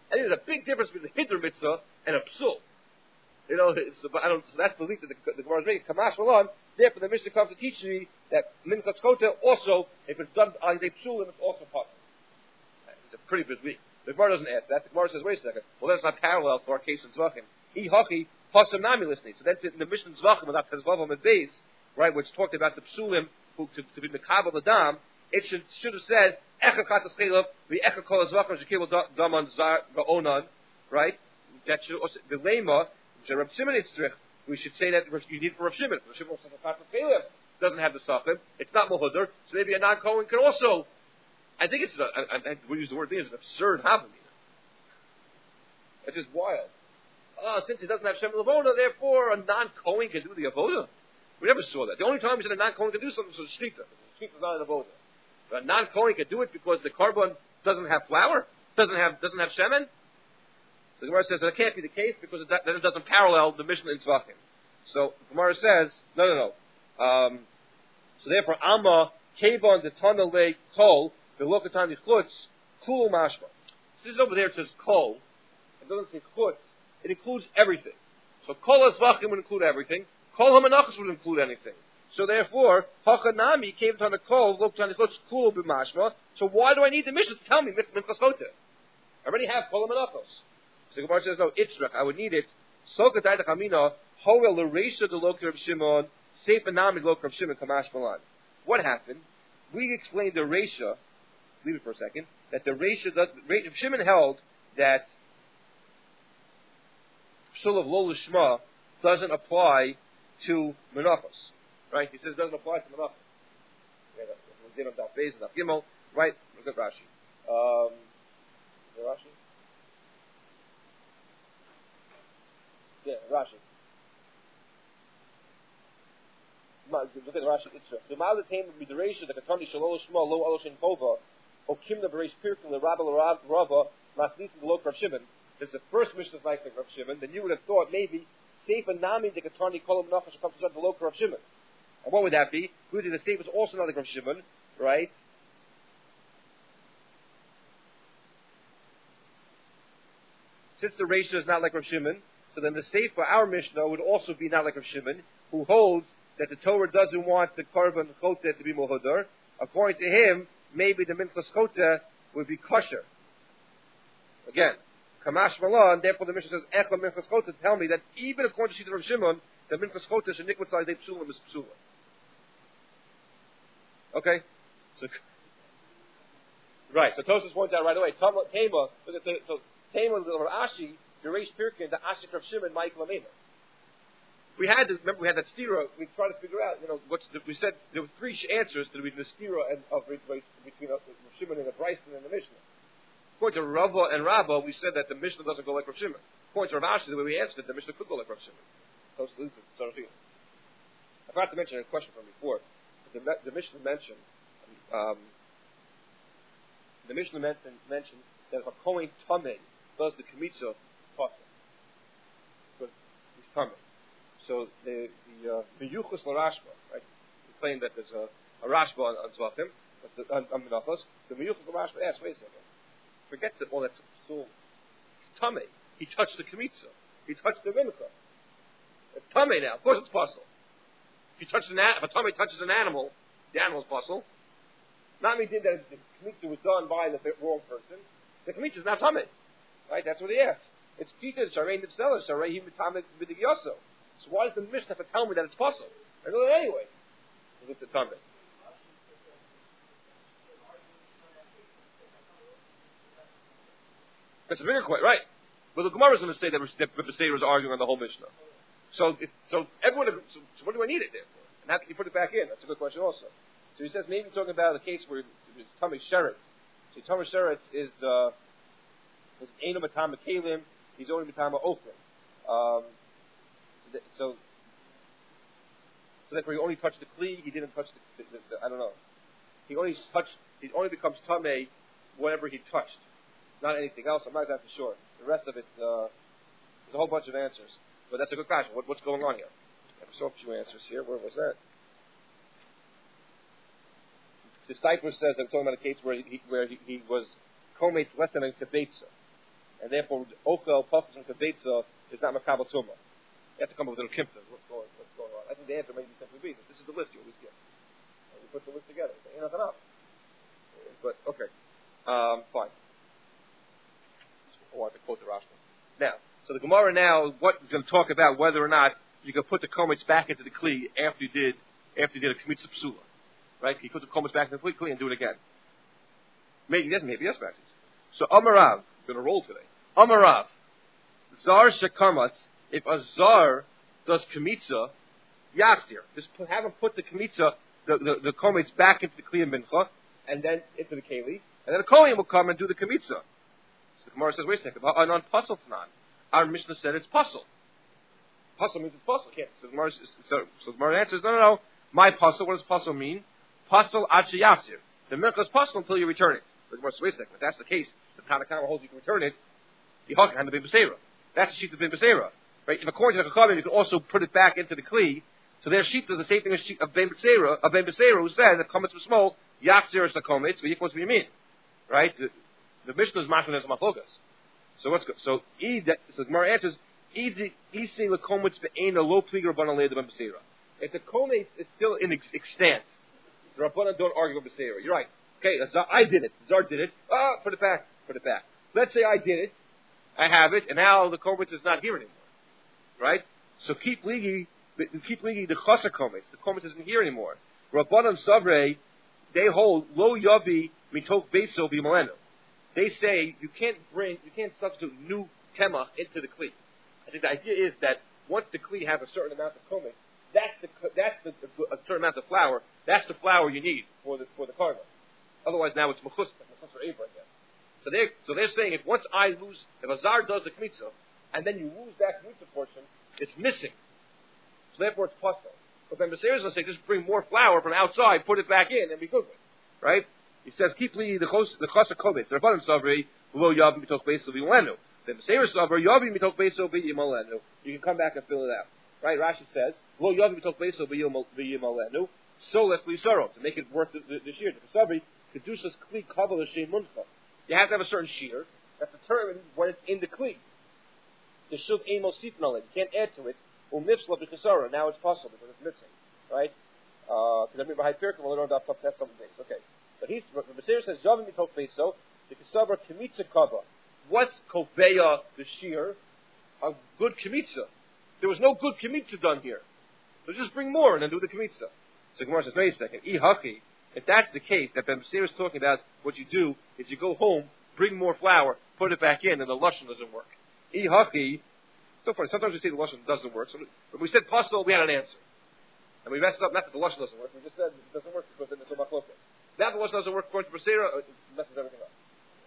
I think there's a big difference between a hiddur mitzvah and a psul. You know, so, but I don't, so that's the leap that the, the Gemara is making. Kamash Malon, therefore the Mishnah comes to teach me that Minchas Kota also, if it's done on the psulim, it's also possible. It's a pretty good week. The Gemara doesn't ask that. The Gemara says, wait a second. Well, that's not parallel to our case in Zvachim. He hochi pasam nami listening. So that's in the Mishnah Zvachim without Tezvavam and Beis, right, which talked about the psulim who to, to be mekabel the dam. It should should have said echa chatas chelav vi echa kol zvachim shekibel daman zar gaonan, right? That should also the lema. Reb Shimon Itzrich, we should say that you need for Reb Shimon. Reb Shimon doesn't have the sachim. It's not mohudr, so maybe a non-Kohen can also. I think it's. I, I, I we use the word. It's an absurd havamina. It's just wild. Oh, since he doesn't have Shem Levona, therefore a non-Kohen can do the avoda. We never saw that. The only time we said a non-Kohen can do something was a shlita. Shlita is not an avoda. But a non-Kohen can do it because the carbon doesn't have flour, doesn't have doesn't have shemen. The Gemara says that it can't be the case because it, then it doesn't parallel the Mishnah in Tzvachim. So the Gemara says, no, no, no. Um, so therefore, Amma, Kevon, the Tana Le, Kol, the Lokatan, the Chutz, Kul Mashma. This is over there, it says Kol. It doesn't say Chutz. It includes everything. So Kol Tzvachim would include everything. Kol HaManachos would include anything. So therefore, Hachanami, Kevon, the Kol, Lokatan, the Chutz, Kul B'Mashma. So why do I need the Mishnah to tell me Mitzvah Chota? I already have Kol HaManachos. So the Gemara says, no, Itzrach, I would need it. Soka Daita Chamina, Hoel L'Reisha de Lokar of Shimon, Sefer Nami Lokar of Shimon, Kamash Malan. What happened? We explained the Reisha, leave it for a second, that the Reisha, does, Reisha Shimon held that Psul of Lo Lishma doesn't apply to Menachos. Right? He says it doesn't apply to Menachos. Yeah, we did on Daf Beis and Daf Gimel. Right? Look at Rashi. Um, Rashi? Yeah, Rashi. Look at Rashi. It's true. The Ma'al Taim of Midrasha, the Katani Shalol Shma, Lo Aloshin Kova, O Kimna Bereish Pirkin, the Rabba Rava, Masnisim, the Lo Rav Shimon. It's the first mission of like Rav Shimon. Then you would have thought maybe Sefer Nami, the Katani Kolam Nachas, comes to the Lo Rav Shimon. And what would that be? Usually the Sefer is also not like Rav Shimon, right? Since the ratio is not like Rav Shimon, so then the Sefer, our Mishnah, would also be not like Rav Shimon, who holds that the Torah doesn't want the Korban Choteh to be Mohudar. According to him, maybe the Minchas Choteh would be kosher. Again, Kamash Malan, therefore the Mishnah says, Echla Minchas Choteh, tell me that even according to Shita Rav Shimon, the Minchas Choteh should nikwatzai de psulim is psulim. Okay? So, right, so Tosfos points out right away, Tama, Tema, look at the, so, Tema, the Ashi, the Reish Pirkin, the Ashik Rav Shimon, Mike Lamena. We had to, remember we had that stira, we tried to figure out, you know, what's the, we said there were three answers to the, the stira and of between Rav Shimon and the Bryson and the Mishnah. According to Rava and Rabba, we said that the Mishnah doesn't go like Rav Shimon. According to Rav Ashi, the way we answered it, the Mishnah could go like Rav Shimon. So, so, so, so, I forgot to mention a question from before. The, the Mishnah mentioned, um, the Mishnah mentioned, mentioned that if a Kohen Tameh does the Kmitza, possible. But he's Tameh. So the the Meyuchos uh, LaRashba, right? We claim that there's a, a Rashba on, on Zvachim, but the, on, on Menachos. The Meyuchos LaRashba asks, wait a second. Forget that all that's so. He's Tameh. He touched the Kmitza. He touched the Mincha. It's Tameh now. Of course it's possible. If you touch an if a Tameh touches an animal, the animal is possible. Not me did that the Kmitza was done by the wrong person. The Kmitza is not Tameh. Right? That's what he asked. It's Peter, Sharei Nipsela, Sharei Himitameh Vidigyoso. So why does the Mishnah have to tell me that it's possible? I do it anyway. It's a Tameh. That's a bigger question, right? But the Gemara is going to say that the Seder is arguing on the whole Mishnah. So, if, so everyone, so, so what do I need it there for? And how can you put it back in? That's a good question also. So he says maybe talking about a case where it's Tameh Sheretz. So Tameh Sheretz is uh, is Eino Matama Kalim. He's only Matama Ofrim. Um, so, so therefore he only touched the Kli. He didn't touch the, the, the, the I don't know. He only touched. He only becomes Tameh whatever he touched, not anything else. I'm not exactly sure. The rest of it, uh, there's a whole bunch of answers. But that's a good question. What, what's going on here? I saw a few answers here. Where was that? The Stipler says I'm talking about a case where he where he, he was co-mates less than a kibetza, and therefore Ochel, Pachas, and Kavetza is not Makabal Tumah. You have to come up with a little kimta. What's going, what's going on? I think the answer may be simply be that this is the list you always give. And you put the list together. So, ain't nothing else. But, okay. Um, fine. I want to quote the Rashba. Now, so the Gemara now, what is going to talk about whether or not you can put the komets back into the kli after you did, after you did a kmitza psula. Right? You put the komets back into the kli and do it again. Maybe yes, maybe yes, practice. So, Amarav, going to roll today. Amarav, Zar Shekamatz, if a Zar does Kmitza, Yachzir, just put, have him put the Kmitza, the, the, the komets back into the Kli and Mincha, and then into the Keli, and then the Kohen will come and do the Kmitza. So the Gemara says, wait a second, on, on Puzzle Tanan, our Mishnah said it's Puzzle. Puzzle means it's Puzzle, can't. So the Gemara, so, so the Gemara answers, no, no, no, my Puzzle, what does Puzzle mean? Puzzle Ad Sheyachzir. The Mincha is Puzzle until you return it. The Gemara says, wait a second, if that's the case, the Tanakama holds you can return it, the Hakan had the Ben Beseira. That's the sheet of Ben Beseira. Right? If according to the Chachamim, you can also put it back into the Kli. So their sheet does the same thing as sheet of Ben Beseira, of Ben Beseira, who says that komets were small, Yachzir is the komets, but Yikmos B'Yamin. Right? The, the Mishnah is Mashman as Machlokas. So what's good? So E, so the Gemara answers, E say the komets be'ein a low pliga Rabbanan le'ed Ben Beseira. If the komets is still in ex- extant, the Rabbanan don't argue with Beseira. You're right. Okay, Zar, I did it. Zar did it. Ah, put it back. Put it back. Let's say I did it. I have it, and now the komets is not here anymore. Right? So keep ligi, keep ligi the chaser komets. The komets isn't here anymore. Rabbanan Savrei, they hold lo yavi mitok beso b'malenu. They say you can't bring, you can't substitute new kemach into the kli. I think the idea is that once the kli has a certain amount of komets, that's the that's the, the, a certain amount of flour. That's the flour you need for the for the karma. Otherwise, now it's mechus, mechus or Abra again. So they so they're saying if once I lose, if a zar does the kmitza, and then you lose that kmitza portion, it's missing. So therefore, it's puzzle. But then the Beseira is going to say, just bring more flour from outside, put it back in, and be good with it. Right? He says, keep the the chasa kovetz. The Rabbanan Savri below yavi mitoch beiso v'yimalenu. Then the Beseira Savri yavi mitoch beiso v'yimalenu. You can come back and fill it out. Right? Rashi says, below yavi mitoch beiso v'yimalenu. So let's lisaro to make it worth the, the, the shear. The Savri kedusas kli kabel l'shem muncha. You have to have a certain shear that's determined when it's in the kli. The shuv emo sifnale. You can't add to it. Umnifsla b'chesara. Now it's possible because it's missing, right? Because I remember Hypericum will learn about test some things. Okay, but he's the Beseira says Javim mitok beiso the kesabra kemitza kava. What's koveya the shear? A good kemitza. There was no good kemitza done here. So just bring more and then do the kemitza. So Gemara says, wait a second. Ihaki. If that's the case, that Ben Beseira is talking about, what you do is you go home, bring more flour, put it back in, and the lashon doesn't work. Ihaki. So funny. Sometimes we say the lashon doesn't work. So when we said puzzle, we had an answer, and we messed up. Not that the lashon doesn't work. We just said it doesn't work because then it's a machlokas. Now the lashon doesn't work according to Beseira, it messes everything up.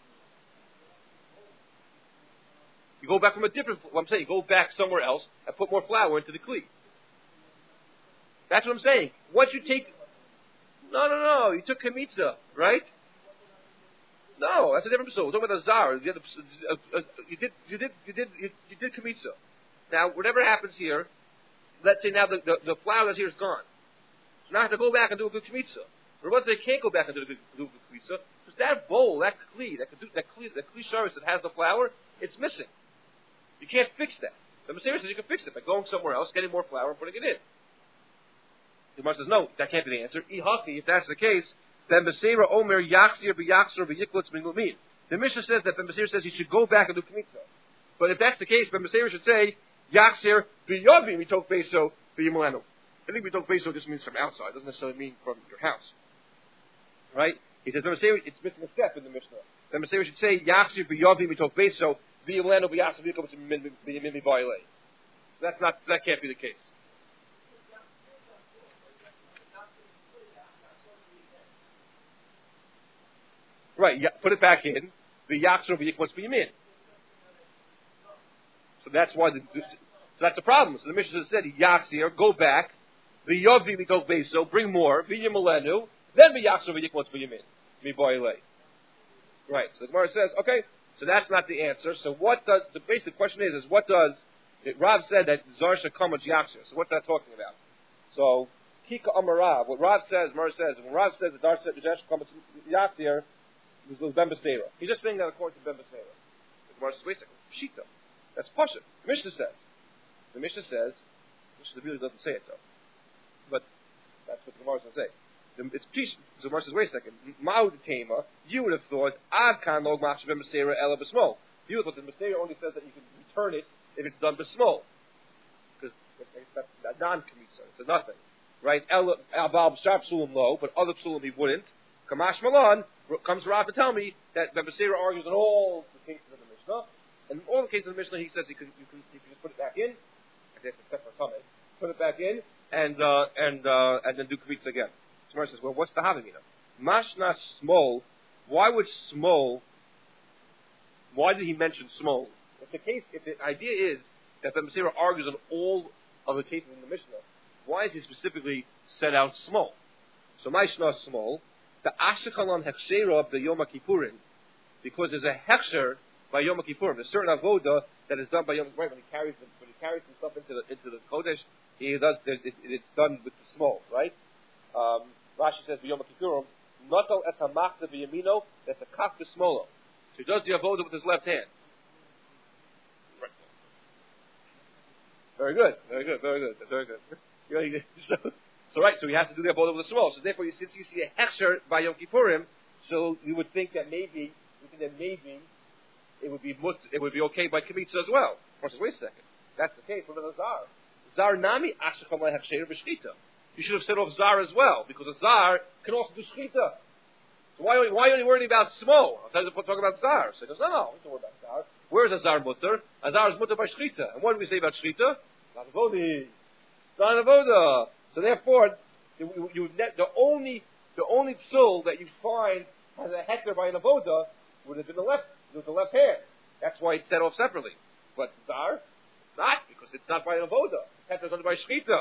You go back from a different. What I'm saying, you go back somewhere else and put more flour into the kli. That's what I'm saying. Once you take, no, no, no, you took kemitza, right? No, that's a different episode. We're talking about a zar. You did, you did, you did, you did, you, you did kemitza. Now, whatever happens here, let's say now the, the, the flour that's here is gone. So now I have to go back and do a good kemitza. But once they can't go back and do a good, do a good kemitza, because that bowl, that kli, that that kli, that kli sharis that has the flour, it's missing. You can't fix that. The Beseira says you can fix it by going somewhere else, getting more flour, and putting it in. The Gemara says, no, that can't be the answer. Ihaki, if that's the case, then Beseira Omer Yachzir b'Yachzor b'Yiklutz b'Lumin. The Mishnah says that Ben Beseira says he should go back and do Kmitza. But if that's the case, Ben Beseira should say Yachzir b'Yavi mitok beso b'Yimalenu. I think mitok beso just means from outside. It doesn't necessarily mean from your house. Right? He says Ben Beseira, it's missing a step in the Mishnah. Ben Beseira should say Yachzir b'Yavi mitok beso b'Yimalenu b'Yachzor b'Yiklutz b'Yamin b'Bayilei. So that's not. That can't be the case. Right, yeah, put it back in. The Yachzor v'Yiklutz b'Yamin. So that's why the, so that's the problem. So the Mishnah said Yachzir, go back. The Yavi mitok beso, bring more. V'Yimalenu, then the Yachzor v'Yiklutz b'Yamin. Mi'Bayilei. Right. So the Gemara says, okay, so that's not the answer. So what does the basic question is? Is what does it, Rav said that Zar Shekamach Yachzir. So what's that talking about? So Kika Amarav. What Rav says, Mar says, when Rav says that Zar Shekamach Yachzir. This is Ben Beseira. He's just saying that according to Ben Beseira. Gemara says, wait a second, Pshita. That's Pasha. The Mishnah says. The Mishnah says, the Mishnah really doesn't say it though. But that's what the Gemara doesn't say. The, it's Pshita. The Gemara says, wait a second, Ma'ud Tema, you would have thought, Ad Kan Log Machshav Mesera Ela B'Smol. You would have thought the Mesera only says that you can return it if it's done B'Smol. Because that's that non-Kamisa. It's a nothing. Right? El Abal B'Shar Psulim Lo, but other Psulim he wouldn't. Kamash Malan comes Rav to tell me that the Mesera argues in all the cases of the Mishnah. And in all the cases of the Mishnah, he says you can, you can, you can just put it back in. I guess except for coming. Put it back in and uh, and uh, and then do Kamitza again. Gemara says, well, what's the Havamina? Mashna Smol. Why would Smol? Why did he mention Smol? If the case, if the idea is that the Mesera argues on all of the cases in the Mishnah, why is he specifically set out Smol? So Mashna Smol. The Ashikalan Hechshera of the Yom Kippurim, because there's a Hechsher by Yom Kippurim. There's certain avoda that is done by Yom Kippurim when he carries the, when he carries some stuff into the into the Kodesh. He does it, it, it's done with the small, right? Um, Rashi says Yom Kippurim, Natal et Hamachta b'Yamino, that's a kaf b'Smolo. So he does the avoda with his left hand. Right. Very good, very good, very good, very good. so, so right, so he has to do the avoda with the small. So therefore, you, since you see a hechsher by Yom Kippurim, so you would think that maybe, you think that maybe it would be mut, it would be okay by Kamitza as well. Of course, wait a second. That's the case. What about the Zar? Zar nami ashacham lehechsher b'shchita. You should have said off Zar as well, because a Zar can also do shchita. So why, why are you worried about small? I was talking about Zar. So he goes, no, no, don't worry about Zar. Where is a Zar mutter? A Zar is mutter by shchita. And what do we say about shchita? Not avodi. Not avoda. So therefore, you, you, the only the only psul that you find has a heter by an avoda would have been the left, with the left hand. That's why it's set off separately. But Zar, not, because it's not by an avoda. Heter is only by shchita.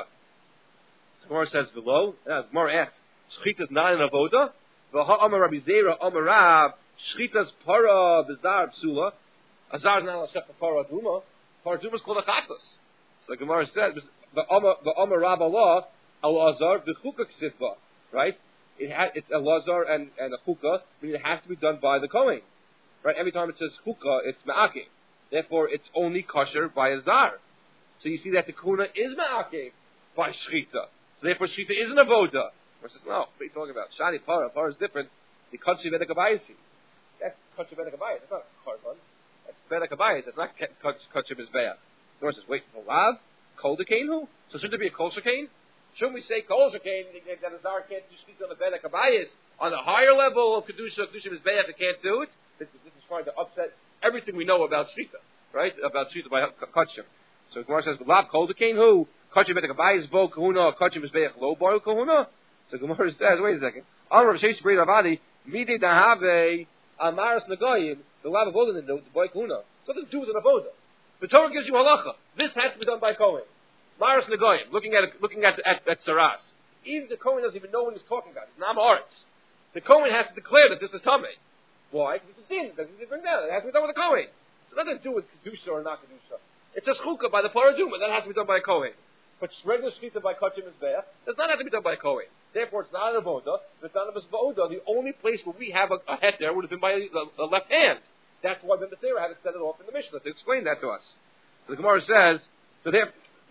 So Gemara says below, uh, Gemara asks, shchita is not an avoda? V'ha amar Rabbi Zera amar Rav, shchita's para b'zar psula. A Zar is not a shech para duma. Para duma is called a chatas. So Gemara says, the amar Rav Allah, al-azar v'chuka ksifba. Right? It ha- it's a lazar and, and a chukah, meaning it has to be done by the kohen. Right? Every time it says chukah, it's ma'akev. Therefore, it's only kosher by a zar. So you see that the kuna is ma'akev by shchita. So therefore, shchita is an avoda. Or says, no, what are you talking about? Shani para, para is different. The country of Edekabayisi. That's country of Edekabayis. That's not korban. That's Edekabayis. That's not country of Mizbeah. The says, wait, for Lav? Kol dekenu? So shouldn't there be a kol shekain? Shouldn't we say kol shekain that a zar can't do shchita on the Edekabayis? On a higher level of kedusha, kedusha Mizbeah, it can't do it? This, this is trying to upset everything we know about shchita, right? About shchita by kachim. So Gemara says, Lav kol dekenu? Who? Kachim Edekabayis bo kahuna, kachim Mizbeah lo boil kahuna? So Gemara says, wait a second. Amar Rav Brei Ravadi, midi dahave amaras nagoyim, the lav avoda in the boy kahuna. Something to do with an avoda. The Torah gives you halacha. This has to be done by Kohen. Maras Nagoyim, looking at looking at at, at Saras. Even the Kohen doesn't even know what he's talking about. It's Nam Aretz. The Kohen has to declare that this is Tameh. Why? Because it's a din. It doesn't bring down. It has to be done with the Kohen. It's nothing to do with Kedusha or not Kedusha. It's a chukah by the Paraduma. That has to be done by a Kohen. But regular shkita by Kachim Mizbeah does not have to be done by a Kohen. Therefore, it's not an avoda. It's not a Mizbeah. The only place where we have a, a heter would have been by the, the left hand. That's why Ben Basera had to set it off in the Mishnah to explain that to us. So the Gemara says, so there.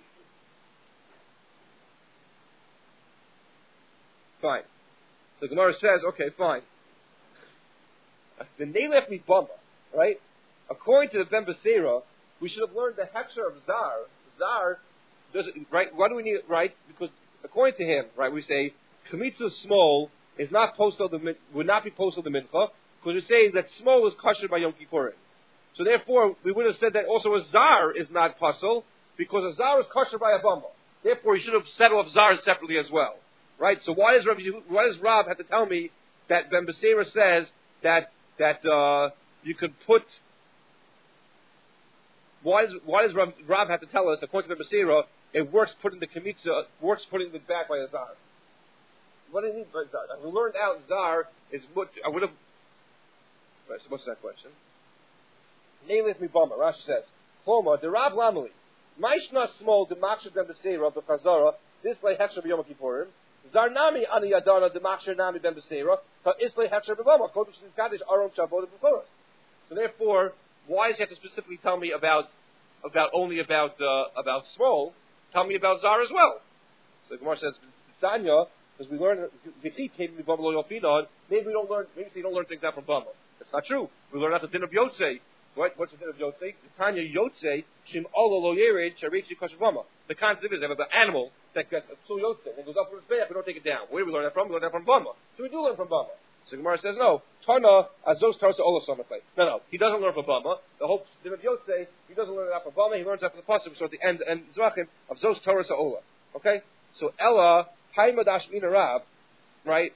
Fine. So the Gemara says, okay, fine. The name left me bummer, right? According to the Ben Basera, we should have learned the hechsher of Zar. Zar does it, right? Why do we need it, right? Because according to him, right, we say Kamitza small is not postal the would not be postal the mincha because we're saying that small is kosher by Yom Kippurim. So therefore, we would have said that also a Zar is not postal because a Zar is kosher by a bumble. Therefore, he should have set off Zar separately as well, right? So why does Rav, why does Rav have to tell me that Ben Basera says that that uh, you could put Why does why does Rav, Rav have to tell us, according to the Basira, it works putting the Kamitza, works putting it back by a Zar? What do you mean by Zar? We learned out Zar is what, I would have, right, so what's that question? Name with me Bama, Rashi says, Chloma, the Rav Lamali, Maishna small, the Machshav ben Basira, the Chazara, this lay Hechsher b'Yom Kippurim, Zar Nami ani Yadana, the Machshav Nami ben Basira, but Islay Hechsher b'Bama, Kodesh Kaddish, Aron Shabbat b'Foros. So therefore, Why does he have to specifically tell me about about only about uh, about small? Tell me about zar as well. So the Gemara says, Sanya, because we learn maybe we don't learn maybe they don't learn things out from Bama. That's not true. We learn out the din of Yotzei. What? What's the din of Yotzei? Tanya Yotzei Shim Olo Lo Yered Sharichi Kashavama. The concept is that the animal that gets a psul Yotzei and goes up from his back, we don't take it down. Where do we learn that from? We learn that from Bama. So we do learn from Bama. So Gemara says no. Tana Azos Tarsa Olo Somatai. No, no. He doesn't learn from Bama. The whole din of Yotzei, he doesn't learn that from Bama. He learns that from the pasuk. So at the end and Zvachim of Zos Tarsa Ola. Okay. So Ella Haimad Ashmina Rab, right?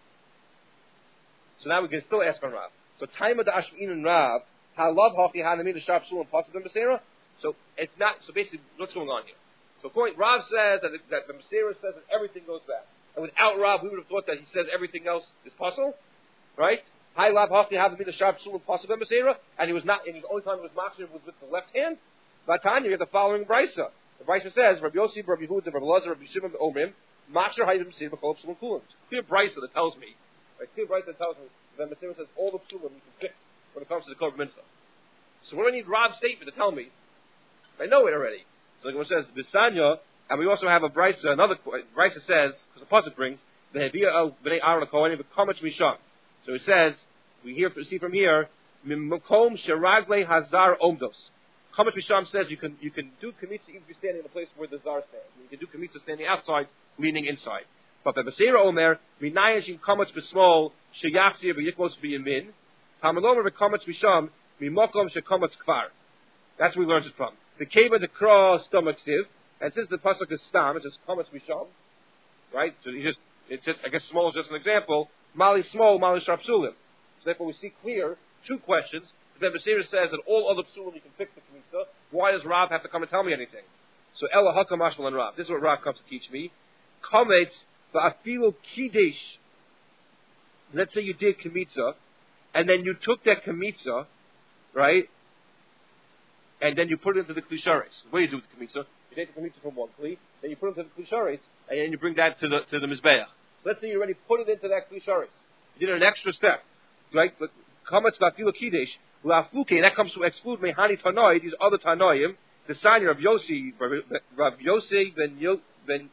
So now we can still ask on Rab. So Taimad Ashmina Rab. Halav Hachi Hanamina Sharp Sul and Pasuk and Basera. So it's not. So basically, what's going on here? So point Rav says that, that the Basera says that everything goes back, and without Rav, we would have thought that he says everything else is possible, right? Halav Hachi Hanamina Sharp Sul and Pasuk and Basera, and he was not. And the only time he was machshir was with the left hand. Vatanya, you have the following brisa. The brisa says, Rabbi Yossi, Rabbi Yehuda, Rabbi Lazar, Rabbi Shimon, Omrim, machshir Hayim Basera B'Kol Psulim Kulim. It's clear brisa that tells me. Right? Clear brisa that tells me that Basera says all the psulim you can fix when it comes to the Korban Mitzvah. So what do I need Rav's statement to tell me? I know it already. So it says, Bisanya, and we also have a brisa, another brisa says, because the pasuk brings, the Heviya el b'nei Aaron HaKohanim v'kamach misham. So it says, we hear, see from here, Mimkom sheragle hazar omdos. Kamach misham says you can, you can do kmitza even if you're standing in a place where the zar stands. You can do kmitza standing outside, leaning inside. But the Basera Omer, Minayashim kamach b'smol, sheyachzir b'yikmos b'yamin, Hamalomer v'kamach misham, that's where we learned it from. The keva, the cross, stomach sieve, and since the pasuk is stam, it's just kamatz misham, right? So you just, it's just, I guess small is just an example. Mali small, mali sharp psulim. So therefore we see clear two questions. Then Basira says that all other psulim you can fix the kmitza. Why does Rav have to come and tell me anything? So Ella hakam ashmal and Rav. This is what Rav comes to teach me. Kametz va'afilu kiddush. Let's say you did kmitza, and then you took that kmitza, right? And then you put it into the klisharis. What do you do with the kmitza? You take the kmitza from one kli, then you put it into the klisharis, and then you bring that to the to the mizbeach. Let's say you already put it into that klisharis. You did an extra step, right? But kamatz v'afilu kiddush la'afuke, that comes to exclude mehani tanoi, these other tanoim, the signer of Yossi, Rav Yossi ben Yo, ben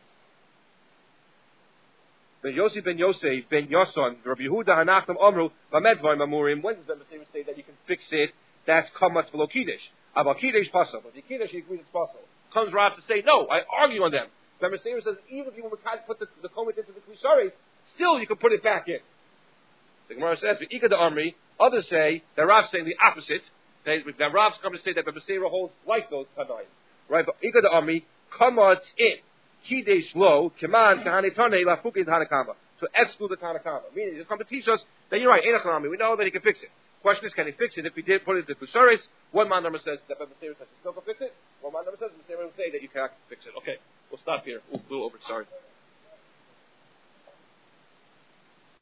Ben Yossi ben Yosef ben Yoson, Rabbi Yehuda Hanachtam Omru, Vamedvar Mamurim. When does the Messiah say that you can fix it? That's kamatz below kiddush. About kiddush possible. But the kiddush he agrees it's possible. Comes Rav to say no. I argue on them. The Messiah says even if you would put the, the komet into the klisharis, still you can put it back in. The Gemara says Ika the Amri. Others say that Rav's saying the opposite. They, that Rav's come to say that the Messiah holds like those tanaim. Right? But Ika the Amri kamatz in. Kidesh lo, Keman, Kahane Tane, La Fuki Tanakama. To exclude the Tanakama. Meaning, he's come to teach us that you're right, Enochanami, we know that he can fix it. Question is, can he fix it? If he did put it into Kusaris, one man number says that the Messiah says he still can fix it. One man number says the Messiah will say that you cannot fix it. Okay, we'll stop here. We'll, we'll over, sorry.